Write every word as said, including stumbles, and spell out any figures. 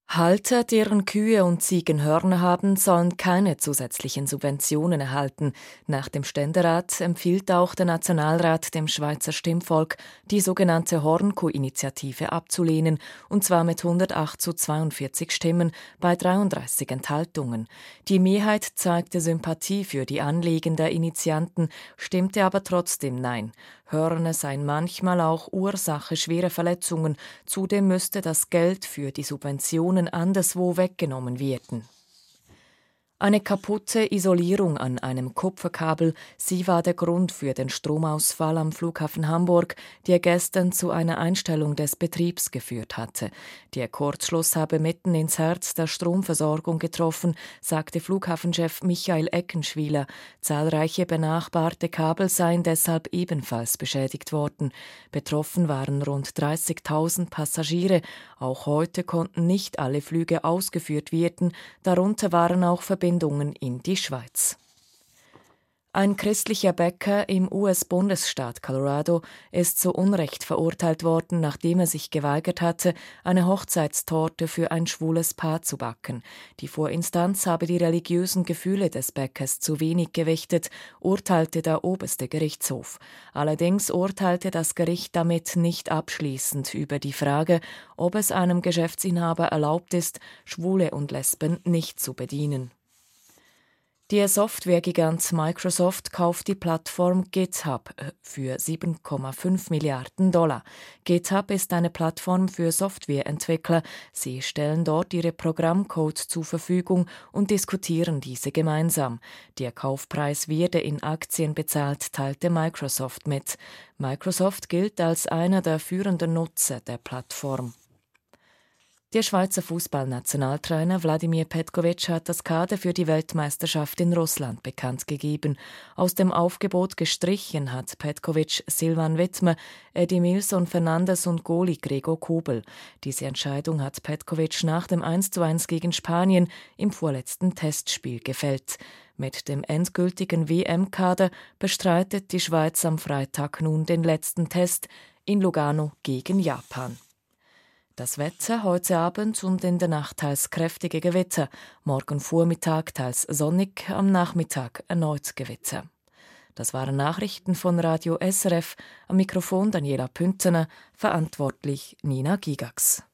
Halter, deren Kühe und Ziegen Hörner haben, sollen keine zusätzlichen Subventionen erhalten. Nach dem Ständerat empfiehlt auch der Nationalrat dem Schweizer Stimmvolk, die sogenannte Hornkuh-Initiative abzulehnen, und zwar mit hundertacht zu zweiundvierzig Stimmen bei dreiunddreißig Enthaltungen. Die Mehrheit zeigte Sympathie für die Anliegen der Initianten, stimmte aber trotzdem Nein. Hörner seien manchmal auch Ursache schwerer Verletzungen. Zudem müsste das Geld für die Subventionen anderswo weggenommen werden. Eine kaputte Isolierung an einem Kupferkabel, sie war der Grund für den Stromausfall am Flughafen Hamburg, der gestern zu einer Einstellung des Betriebs geführt hatte. Der Kurzschluss habe mitten ins Herz der Stromversorgung getroffen, sagte Flughafenchef Michael Eckenschwiler. Zahlreiche benachbarte Kabel seien deshalb ebenfalls beschädigt worden. Betroffen waren rund dreißigtausend Passagiere. Auch heute konnten nicht alle Flüge ausgeführt werden, darunter waren auch Verbindungen in die Schweiz. Ein christlicher Bäcker im U S-Bundesstaat Colorado ist zu Unrecht verurteilt worden, nachdem er sich geweigert hatte, eine Hochzeitstorte für ein schwules Paar zu backen. Die Vorinstanz habe die religiösen Gefühle des Bäckers zu wenig gewichtet, urteilte der oberste Gerichtshof. Allerdings urteilte das Gericht damit nicht abschließend über die Frage, ob es einem Geschäftsinhaber erlaubt ist, Schwule und Lesben nicht zu bedienen. Der Softwaregigant Microsoft kauft die Plattform GitHub für sieben Komma fünf Milliarden Dollar. GitHub ist eine Plattform für Softwareentwickler. Sie stellen dort ihre Programmcode zur Verfügung und diskutieren diese gemeinsam. Der Kaufpreis werde in Aktien bezahlt, teilte Microsoft mit. Microsoft gilt als einer der führenden Nutzer der Plattform. Der Schweizer Fußballnationaltrainer Wladimir Petkovic hat das Kader für die Weltmeisterschaft in Russland bekannt gegeben. Aus dem Aufgebot gestrichen hat Petkovic Silvan Wittmer, Edimilson Fernandes und Goalie Gregor Kobel. Diese Entscheidung hat Petkovic nach dem eins zu eins gegen Spanien im vorletzten Testspiel gefällt. Mit dem endgültigen W M-Kader bestreitet die Schweiz am Freitag nun den letzten Test in Lugano gegen Japan. Das Wetter heute Abend und in der Nacht teils kräftige Gewitter, morgen Vormittag teils sonnig, am Nachmittag erneut Gewitter. Das waren Nachrichten von Radio S R F, am Mikrofon Daniela Püntener, verantwortlich Nina Gigax.